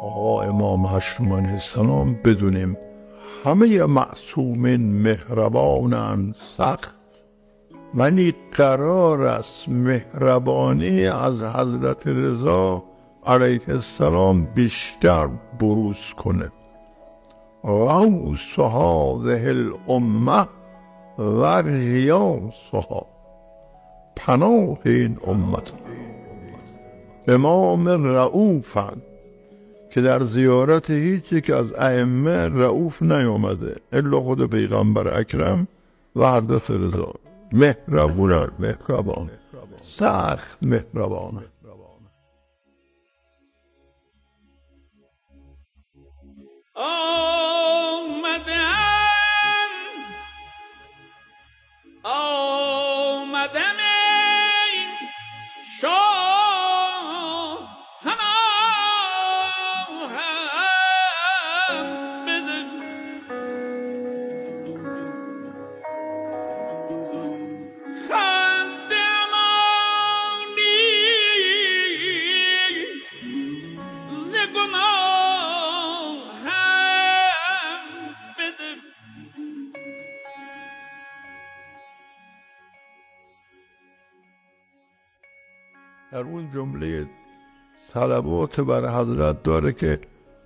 آقا امام هشتم علیه السلام بدونیم همه معصومین مهربانند سخت، ولی قرار است مهربانی از حضرت رضا علیه السلام بیشتر بروز کنه. غوث هذه الامه و غیاثها، پناه این امت. امام رؤوفند که در زیارت هیچ یک از ائمه رؤوف نیامده الا خود پیغمبر اکرم و حضرت رضا. مهربان سخت مهربان. آمدم ای شاه هم بده، خنده امانی ز گناه هم بده. در اون جمله صلوات بر حضرت داره که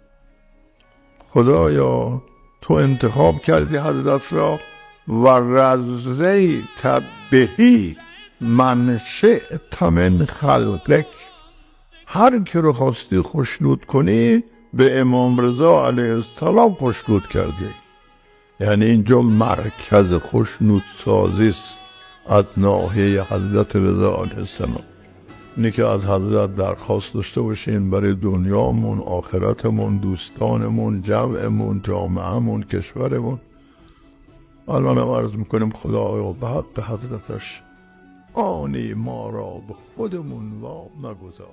خدایا تو انتخاب کردی حضرت را و رضیت بهی من شئت من خلقک، هر که رو خواستی خوشنود کنی به امام رضا علیه السلام خوشنود کردی. یعنی اینجا مرکز خوشنود سازی است از ناحیه حضرت رضا علیه السلام. اینه که از حضرت درخواست داشته باشین برای دنیامون، آخرتمون، دوستانمون، جمعمون، جامعهمون، کشورمون. الان هم عرض میکنیم خدایا به حق حضرتش آنی ما را به خودمون وا مگذار.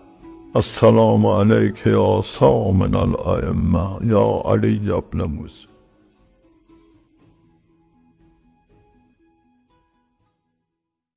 السلام علیک یا سامن الائمه یا علی ابن موسی.